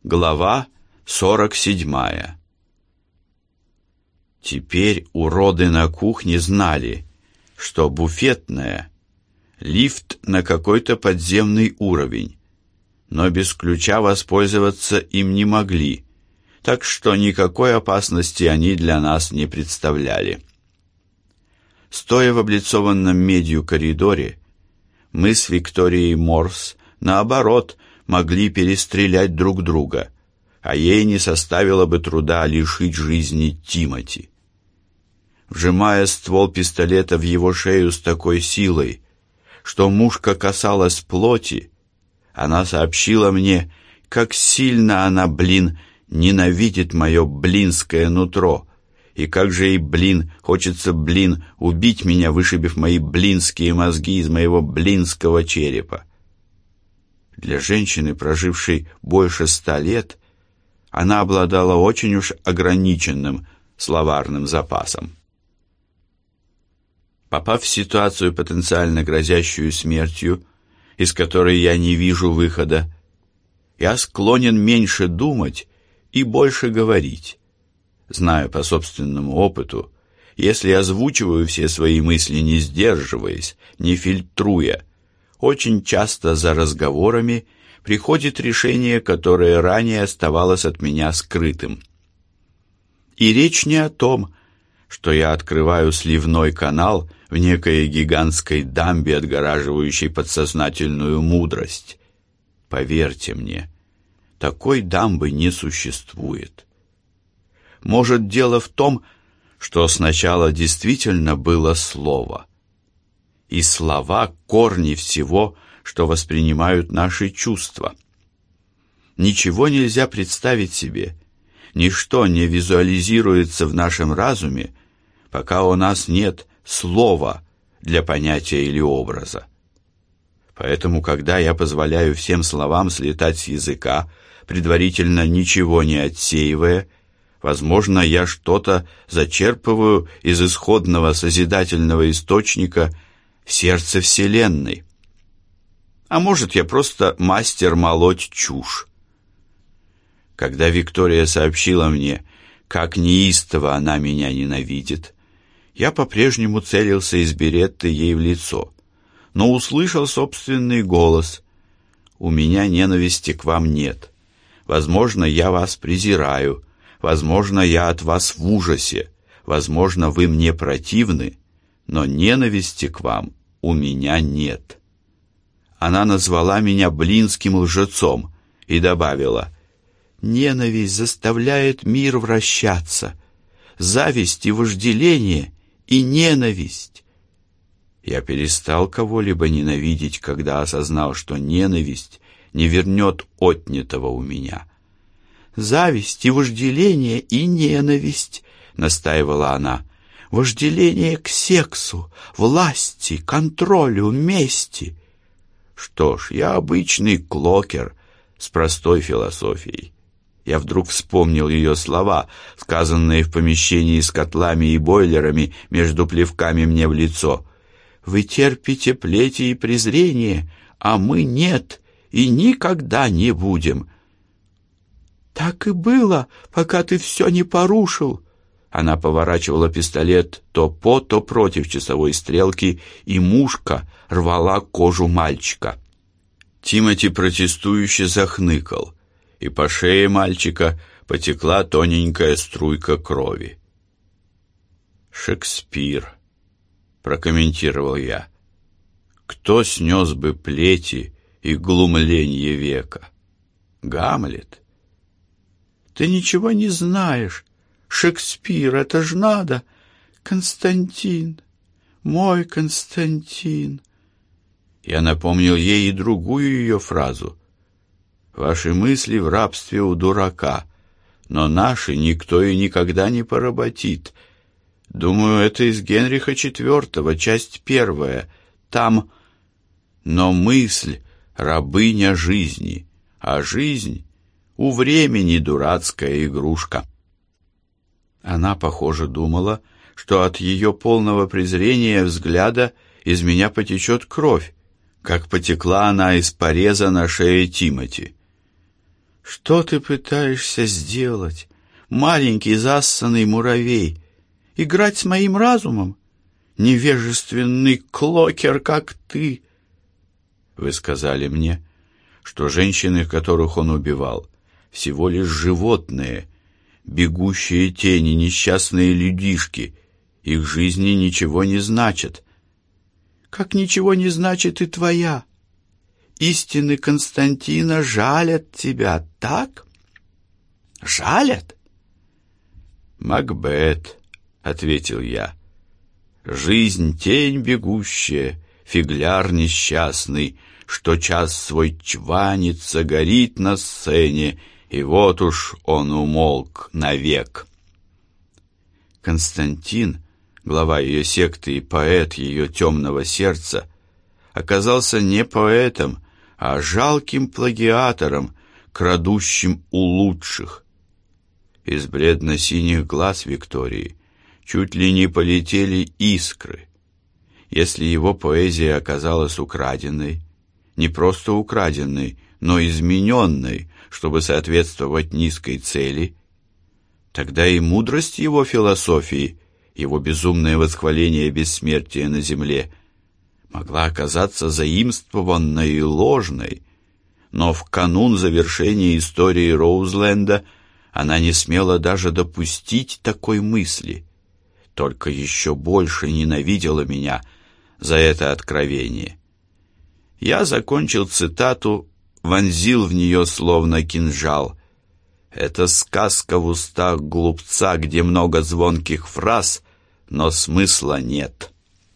Глава 47. Теперь уроды на кухне знали, что буфетная — лифт на какой-то подземный уровень, но без ключа воспользоваться им не могли, так что никакой опасности они для нас не представляли. Стоя в облицованном медью коридоре, мы с Викторией Морс, наоборот, могли перестрелять друг друга, а ей не составило бы труда лишить жизни Тимоти. Вжимая ствол пистолета в его шею с такой силой, что мушка касалась плоти, она сообщила мне, как сильно она, ненавидит мое блинское нутро, и как же ей, хочется, убить меня, вышибив мои блинские мозги из моего блинского черепа. Для женщины, прожившей больше 100 лет, она обладала очень уж ограниченным словарным запасом. Попав в ситуацию, потенциально грозящую смертью, из которой я не вижу выхода, я склонен меньше думать и больше говорить. Знаю по собственному опыту, если озвучиваю все свои мысли, не сдерживаясь, не фильтруя, очень часто за разговорами приходит решение, которое ранее оставалось от меня скрытым. И речь не о том, что я открываю сливной канал в некой гигантской дамбе, отгораживающей подсознательную мудрость. Поверьте мне, такой дамбы не существует. Может, дело в том, что сначала действительно было слово. И слова — корни всего, что воспринимают наши чувства. Ничего нельзя представить себе, ничто не визуализируется в нашем разуме, пока у нас нет слова для понятия или образа. Поэтому, когда я позволяю всем словам слетать с языка, предварительно ничего не отсеивая, возможно, я что-то зачерпываю из исходного созидательного источника в сердце Вселенной. А может, я просто мастер молоть чушь. Когда Виктория сообщила мне, как неистово она меня ненавидит, я по-прежнему целился из беретты ей в лицо, но услышал собственный голос. «У меня ненависти к вам нет. Возможно, я вас презираю. Возможно, я от вас в ужасе. Возможно, вы мне противны, но ненависти к вам у меня нет». Она назвала меня блинским лжецом и добавила: «Ненависть заставляет мир вращаться. Зависть и вожделение и ненависть». Я перестал кого-либо ненавидеть, когда осознал, что ненависть не вернет отнятого у меня. «Зависть и вожделение и ненависть», — настаивала она. «Вожделение к сексу, власти, контролю, мести». Что ж, я обычный клокер с простой философией. Я вдруг вспомнил ее слова, сказанные в помещении с котлами и бойлерами между плевками мне в лицо. «Вы терпите плети и презрение, а мы нет и никогда не будем». «Так и было, пока ты все не порушил». Она поворачивала пистолет то по, то против часовой стрелки, и мушка рвала кожу мальчика. Тимоти протестующе захныкал, и по шее мальчика потекла тоненькая струйка крови. «Шекспир», — прокомментировал я. «Кто снес бы плети и глумленье века? Гамлет?» «Ты ничего не знаешь. Шекспир, это ж надо! Константин, мой Константин!» Я напомнил ей и другую ее фразу. «Ваши мысли в рабстве у дурака, но наши никто и никогда не поработит. Думаю, это из Генриха IV, часть 1. Там: но мысль — рабыня жизни, а жизнь — у времени дурацкая игрушка». Она, похоже, думала, что от ее полного презрения взгляда из меня потечет кровь, как потекла она из пореза на шее Тимоти. Что ты пытаешься сделать, маленький зассанный муравей? Играть с моим разумом? Невежественный клокер, как ты!» «Вы сказали мне, что женщины, которых он убивал, всего лишь животные, бегущие тени, несчастные людишки. Их жизни ничего не значат». «Как ничего не значит и твоя. Истины Константина жалят тебя, так? Жалят?» «Макбет», — ответил я. «Жизнь — тень бегущая, фигляр несчастный, что час свой чванится, горит на сцене, и вот уж он умолк навек». Константин, глава ее секты и поэт ее темного сердца, оказался не поэтом, а жалким плагиатором, крадущим у лучших. Из бледно-синих глаз Виктории чуть ли не полетели искры. Если его поэзия оказалась украденной, не просто украденной, но измененной, чтобы соответствовать низкой цели, тогда и мудрость его философии, его безумное восхваление бессмертия на земле, могла оказаться заимствованной и ложной, но в канун завершения истории Роузленда она не смела даже допустить такой мысли, только еще больше ненавидела меня за это откровение. Я закончил цитату, вонзил в нее словно кинжал. Это сказка в устах глупца, где много звонких фраз, но смысла нет.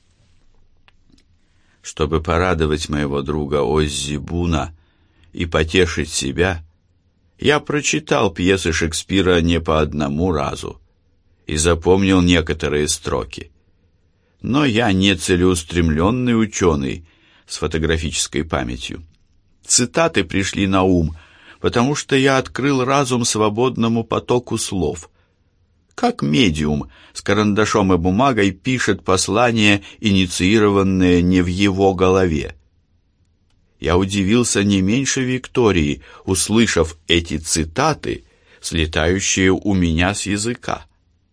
Чтобы порадовать моего друга Оззи Буна и потешить себя, я прочитал пьесы Шекспира не по одному разу и запомнил некоторые строки. Но я не целеустремленный ученый с фотографической памятью. Цитаты пришли на ум, потому что я открыл разум свободному потоку слов. Как медиум с карандашом и бумагой пишет послание, инициированное не в его голове. Я удивился не меньше Виктории, услышав эти цитаты, слетающие у меня с языка.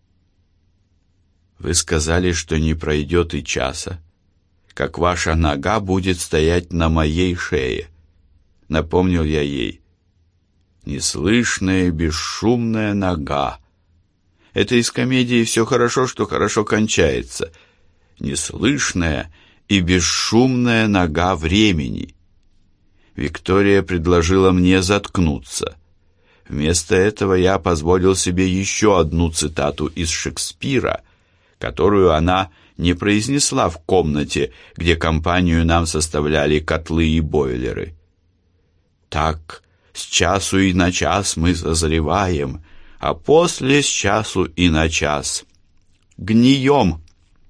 «Вы сказали, что не пройдет и часа, как ваша нога будет стоять на моей шее», — напомнил я ей. «Неслышная, бесшумная нога». Это из комедии «Все хорошо, что хорошо кончается». Неслышная и бесшумная нога времени. Виктория предложила мне заткнуться. Вместо этого я позволил себе еще одну цитату из Шекспира, которую она не произнесла в комнате, где компанию нам составляли котлы и бойлеры. «Так, с часу и на час мы созреваем, а после с часу и на час гнием».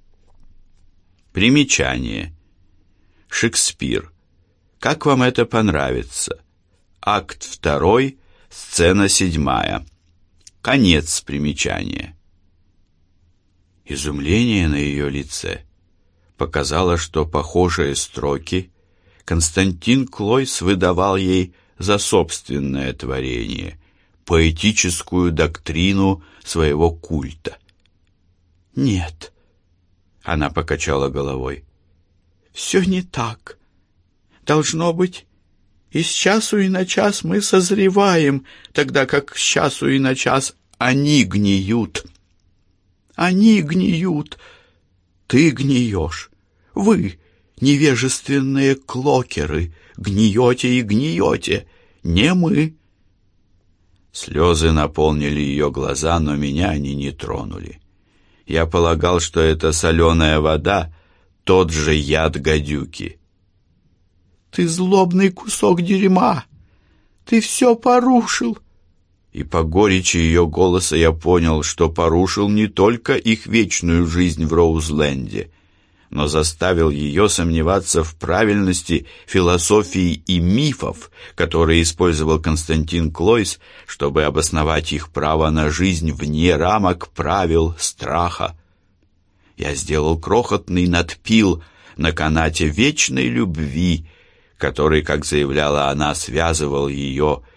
Примечание. Шекспир. Как вам это понравится? Акт 2, сцена 7. Конец примечания. Изумление на ее лице показало, что похожие строки Константин Клойс выдавал ей за собственное творение, поэтическую доктрину своего культа. «Нет», — она покачала головой, — «все не так. Должно быть, и с часу и на час мы созреваем, тогда как с часу и на час они гниют. Они гниют. Ты гниешь. Вы, невежественные клокеры, гниете и гниете, не мы». Слезы наполнили ее глаза, но меня они не тронули. Я полагал, что эта соленая вода — тот же яд гадюки. «Ты злобный кусок дерьма! Ты все порушил!» И по горечи ее голоса я понял, что порушил не только их вечную жизнь в Роузленде, но заставил ее сомневаться в правильности философии и мифов, которые использовал Константин Клойс, чтобы обосновать их право на жизнь вне рамок правил страха. Я сделал крохотный надпил на канате вечной любви, который, как заявляла она, связывал ее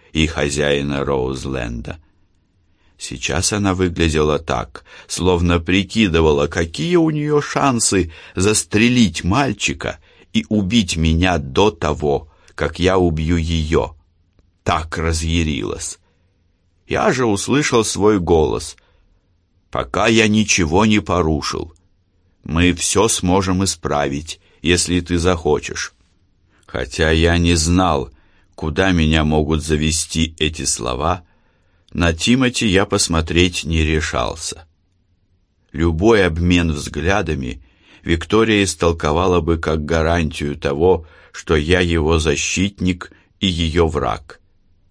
и хозяина Роузленда. Сейчас она выглядела так, словно прикидывала, какие у нее шансы застрелить мальчика и убить меня до того, как я убью ее. Так разъярилась. Я же услышал свой голос. «Пока я ничего не порушил. Мы все сможем исправить, если ты захочешь». Хотя я не знал, куда меня могут завести эти слова, на Тимоти я посмотреть не решался. Любой обмен взглядами Виктория истолковала бы как гарантию того, что я его защитник и ее враг.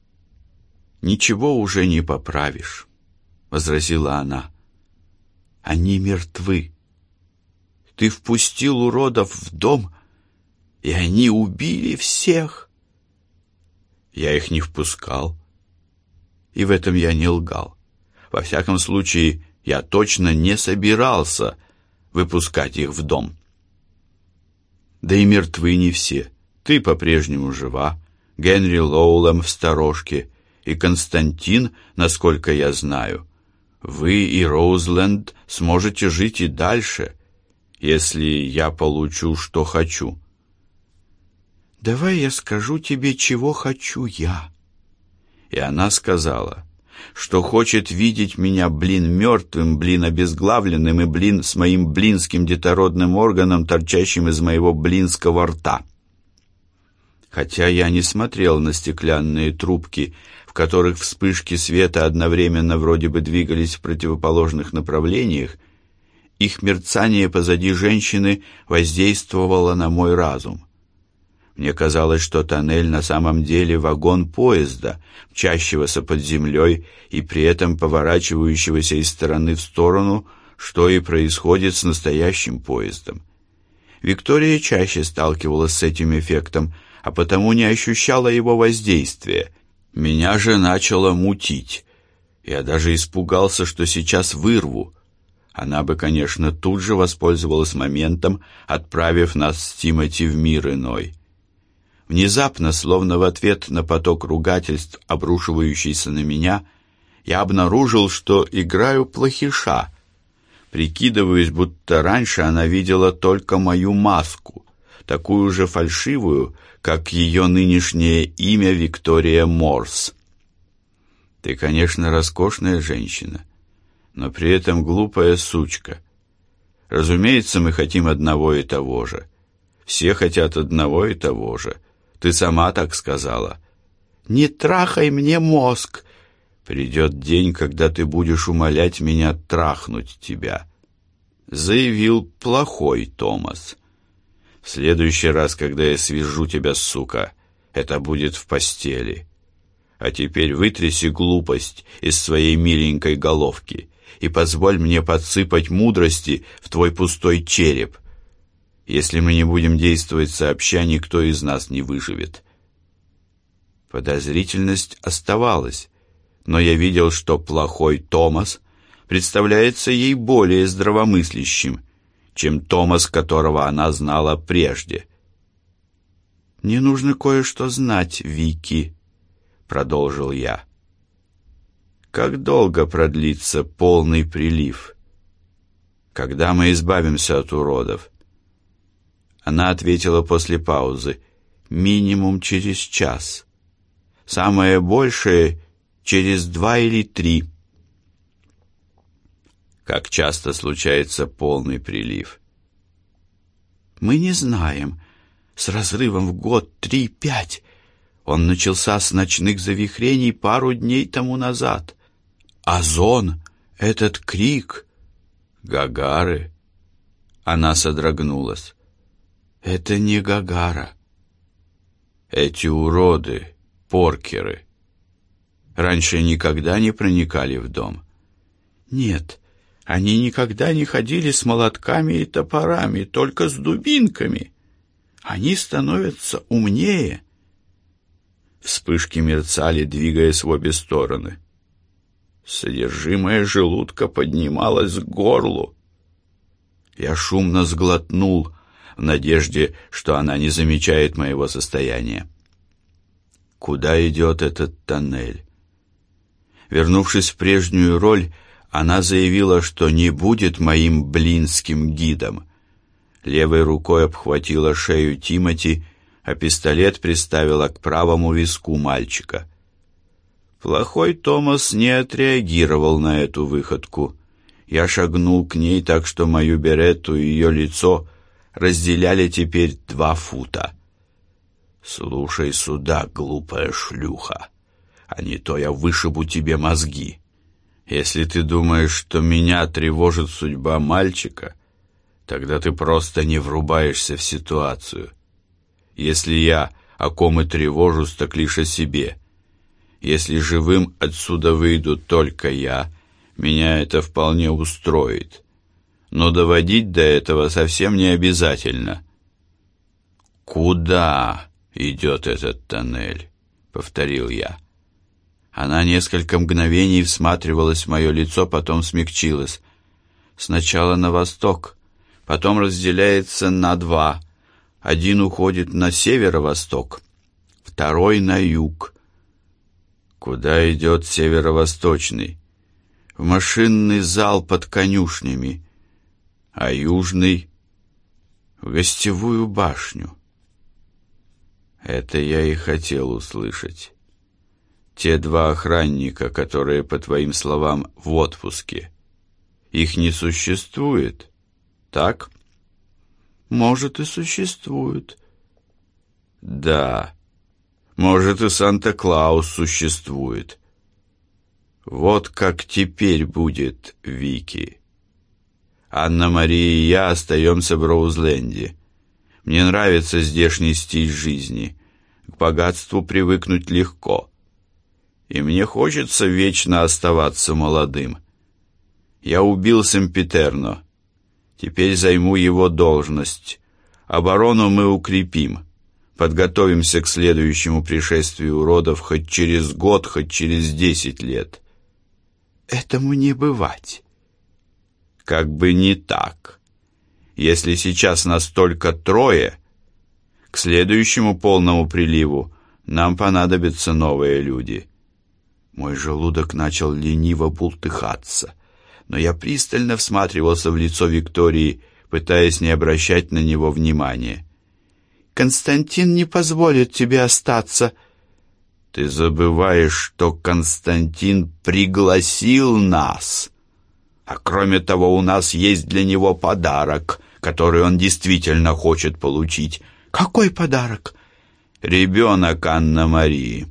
«Ничего уже не поправишь», — возразила она. «Они мертвы. Ты впустил уродов в дом, и они убили всех». Я их не впускал. И в этом я не лгал. Во всяком случае, я точно не собирался выпускать их в дом. Да и мертвы не все. Ты по-прежнему жива, Генри Лоулем в сторожке, и Константин, насколько я знаю. Вы и Роузленд сможете жить и дальше, если я получу, что хочу. «Давай я скажу тебе, чего хочу я». И она сказала, что хочет видеть меня, мертвым, обезглавленным и, с моим блинским детородным органом, торчащим из моего блинского рта. Хотя я не смотрел на стеклянные трубки, в которых вспышки света одновременно вроде бы двигались в противоположных направлениях, их мерцание позади женщины воздействовало на мой разум. Мне казалось, что тоннель на самом деле вагон поезда, мчащегося под землей и при этом поворачивающегося из стороны в сторону, что и происходит с настоящим поездом. Виктория чаще сталкивалась с этим эффектом, а потому не ощущала его воздействия. Меня же начало мутить. Я даже испугался, что сейчас вырву. Она бы, конечно, тут же воспользовалась моментом, отправив нас с Тимоти в мир иной. Внезапно, словно в ответ на поток ругательств, обрушивающийся на меня, я обнаружил, что играю плохиша. Прикидываюсь, будто раньше она видела только мою маску, такую же фальшивую, как ее нынешнее имя Виктория Морс. Ты, конечно, роскошная женщина, но при этом глупая сучка. Разумеется, мы хотим одного и того же. Все хотят одного и того же. Ты сама так сказала. «Не трахай мне мозг!» «Придет день, когда ты будешь умолять меня трахнуть тебя», — заявил плохой Томас. «В следующий раз, когда я свяжу тебя, сука, это будет в постели. А теперь вытряси глупость из своей миленькой головки и позволь мне подсыпать мудрости в твой пустой череп. Если мы не будем действовать сообща, никто из нас не выживет». Подозрительность оставалась, но я видел, что плохой Томас представляется ей более здравомыслящим, чем Томас, которого она знала прежде. «Мне нужно кое-что знать, Вики», — продолжил я. «Как долго продлится полный прилив? Когда мы избавимся от уродов?» Она ответила после паузы: «Минимум через час. Самое большее — через 2 или 3. Как часто случается полный прилив? Мы не знаем. С разрывом в год 3-5. Он начался с ночных завихрений пару дней тому назад. Озон, этот крик... Гагары? Она содрогнулась. Это не Гагара. Эти уроды, поркеры, раньше никогда не проникали в дом. Нет, они никогда не ходили с молотками и топорами, только с дубинками. Они становятся умнее. Вспышки мерцали, двигаясь в обе стороны. Содержимое желудка поднималось к горлу. Я шумно сглотнул, в надежде, что она не замечает моего состояния. куда идет этот тоннель. Вернувшись в прежнюю роль, она заявила, что не будет моим блинским гидом. Левой рукой обхватила шею Тимоти, а пистолет приставила к правому виску мальчика. Плохой Томас не отреагировал на эту выходку. Я шагнул к ней так, что мою беретту и ее лицо разделяли теперь 2 фута. «Слушай сюда, глупая шлюха, а не то я вышибу тебе мозги. Если ты думаешь, что меня тревожит судьба мальчика, тогда ты просто не врубаешься в ситуацию. Если я о ком и тревожусь, так лишь о себе. Если живым отсюда выйду только я, меня это вполне устроит. Но доводить до этого совсем не обязательно». «Куда идет этот тоннель?» — повторил я. Она несколько мгновений всматривалась в мое лицо, потом смягчилась. «Сначала на восток, потом разделяется на 2. Один уходит на северо-восток, второй на юг». «Куда идет северо-восточный?» «В машинный зал под конюшнями, а южный — в гостевую башню». Это я и хотел услышать. Те 2 охранника, которые, по твоим словам, в отпуске, их не существует, так? Может, и существует. Да, может, и Санта-Клаус существует. Вот как теперь будет, Вики. Анна-Мария и я остаемся в Роузленде. Мне нравится здешний стиль жизни. К богатству привыкнуть легко. И мне хочется вечно оставаться молодым. Я убил Семпитерно. Теперь займу его должность. Оборону мы укрепим. Подготовимся к следующему пришествию уродов хоть через год, хоть через 10 лет. Этому не бывать. Как бы не так. Если сейчас нас только 3, к следующему полному приливу нам понадобятся новые люди. Мой желудок начал лениво бултыхаться, но я пристально всматривался в лицо Виктории, пытаясь не обращать на него внимания. «Константин не позволит тебе остаться». «Ты забываешь, что Константин пригласил нас. А кроме того, у нас есть для него подарок, который он действительно хочет получить». «Какой подарок?» «Ребенок Анна-Марии».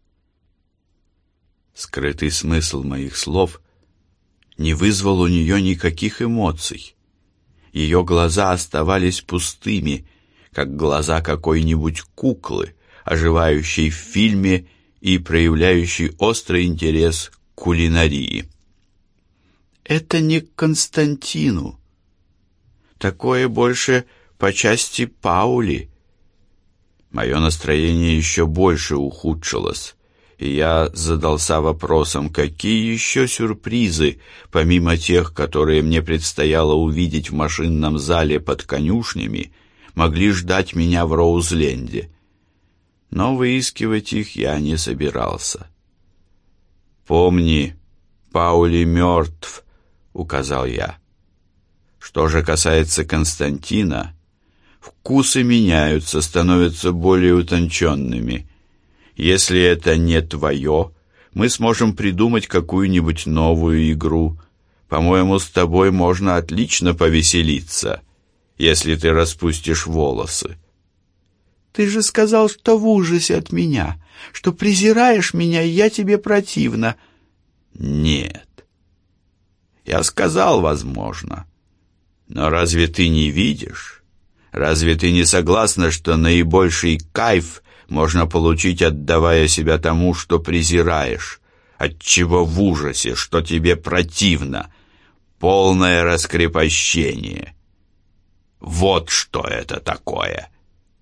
Скрытый смысл моих слов не вызвал у нее никаких эмоций. Ее глаза оставались пустыми, как глаза какой-нибудь куклы, оживающей в фильме и проявляющей острый интерес к кулинарии. «Это не к Константину. Такое больше по части Паули». Мое настроение еще больше ухудшилось, и я задался вопросом, какие еще сюрпризы, помимо тех, которые мне предстояло увидеть в машинном зале под конюшнями, могли ждать меня в Роузленде. Но выискивать их я не собирался. «Помни, Паули мертв», — указал я. Что же касается Константина, вкусы меняются, становятся более утонченными. Если это не твое, мы сможем придумать какую-нибудь новую игру. По-моему, с тобой можно отлично повеселиться, если ты распустишь волосы. Ты же сказал, что в ужасе от меня, что презираешь меня, и я тебе противна. Нет. Я сказал, возможно. Но разве ты не видишь? Разве ты не согласна, что наибольший кайф можно получить, отдавая себя тому, что презираешь, отчего в ужасе, что тебе противно? Полное раскрепощение. Вот что это такое.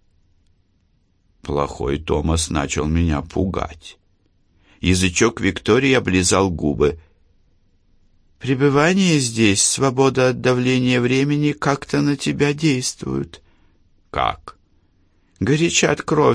Плохой Томас начал меня пугать. Язычок Виктории облизал губы. «Пребывание здесь, свобода от давления времени как-то на тебя действуют». «Как?» «Горячат кровь,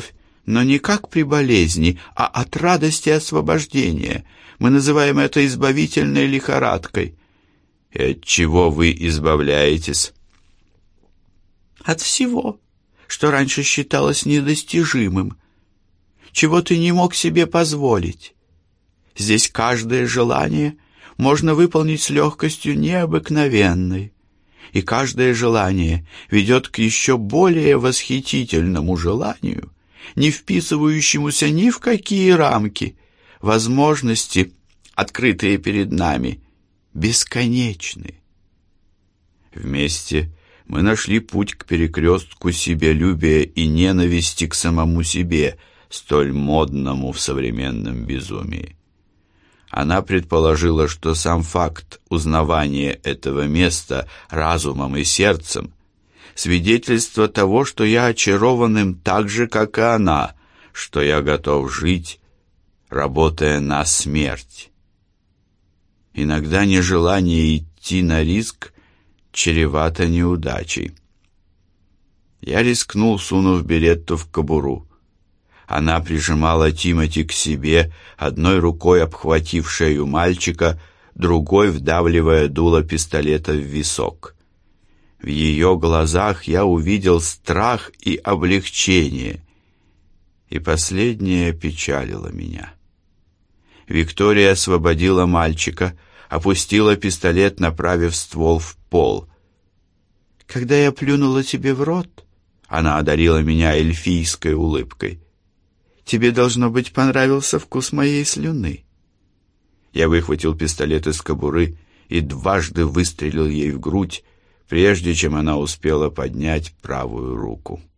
но не как при болезни, а от радости освобождения. Мы называем это избавительной лихорадкой. И от чего вы избавляетесь? От всего, что раньше считалось недостижимым, чего ты не мог себе позволить. Здесь каждое желание можно выполнить с легкостью необыкновенной, и каждое желание ведет к еще более восхитительному желанию, не вписывающемуся ни в какие рамки. Возможности, открытые перед нами, бесконечны. Вместе мы нашли путь к перекрестку себялюбия и ненависти к самому себе, столь модному в современном безумии. Она предположила, что сам факт узнавания этого места разумом и сердцем — свидетельство того, что я очарован им так же, как и она, что я готов жить, работая на смерть. Иногда нежелание идти на риск чревато неудачей. Я рискнул, сунув Беретту в кобуру. Она прижимала Тимоти к себе, одной рукой обхватив шею мальчика, другой вдавливая дуло пистолета в висок. В ее глазах я увидел страх и облегчение, и последнее печалило меня. Виктория освободила мальчика, опустила пистолет, направив ствол в пол. «Когда я плюнула тебе в рот», — она одарила меня эльфийской улыбкой, «тебе, должно быть, понравился вкус моей слюны». Я выхватил пистолет из кобуры и дважды выстрелил ей в грудь, прежде чем она успела поднять правую руку.